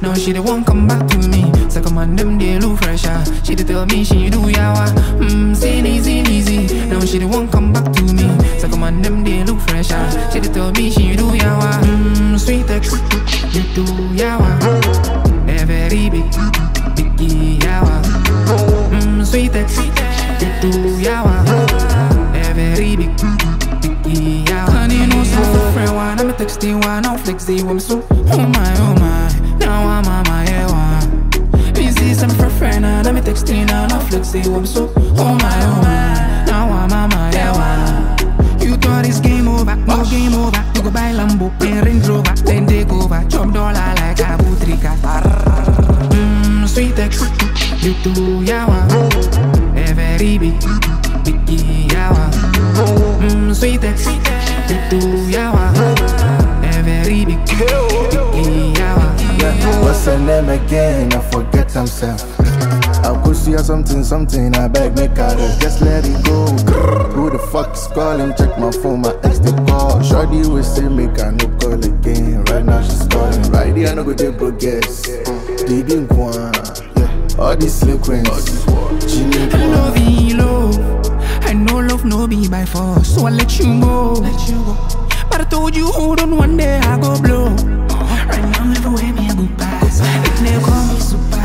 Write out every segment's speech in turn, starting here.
Now she the one come back to me. So come on, them they look fresher. She dey tell me she do yawa. Easy. Now she the one come back to me. So come on, them they look fresher. She dey tell me she do yawa. Sweet ex, you do yawa. They're very big yawa. Sweet ex, you do yawa. They're very big yawa. And you know some friend one, I'm a texting one, I'm flexing one, so oh my. Now I'm on my one. You see some friend and I'm a texting and I'm flexing one, so oh my. Now I'm on my one. You thought it's game over, no game over. You go buy Lambo and Range Rover, then take over. Chop dollar like a Butrika. Sweet ex, you do yawa. They're very big yawa. Sweet ex, you do yawa. They're very big yawa. What's her name again? I forget himself. I go see her something, I beg make her rest. Just let it go. Who the fuck is calling? Check my phone, my ex they call. Shorty will say make her no call again. Right now she's calling. Right here I no go take progress. Digging one, all these sequence. I know love no be by force, so I let you go. But I told you hold on, one day I go blow. Right now everywhere me I go pass. It never call me super.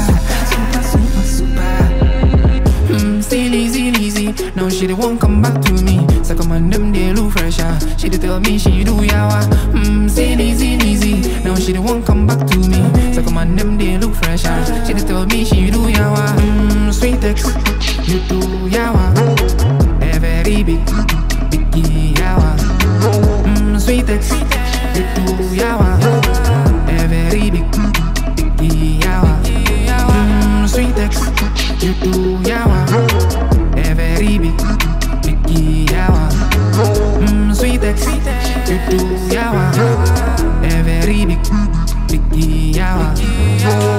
Still easy. Now she the one come back to me. So come on, them they look fresher. She dey tell me she do yawa. Still easy. Now she the one come back to me. So come on, them they look fresher. She dey tell me she do yawa. Sweet ex, you do yawa. They're very big yawa. Sweet ex, you do yawa. They're very big yawa. Sweet ex, you do yawa. They're very big yawa. Sweet ex, you do yawa. They're very big yawa.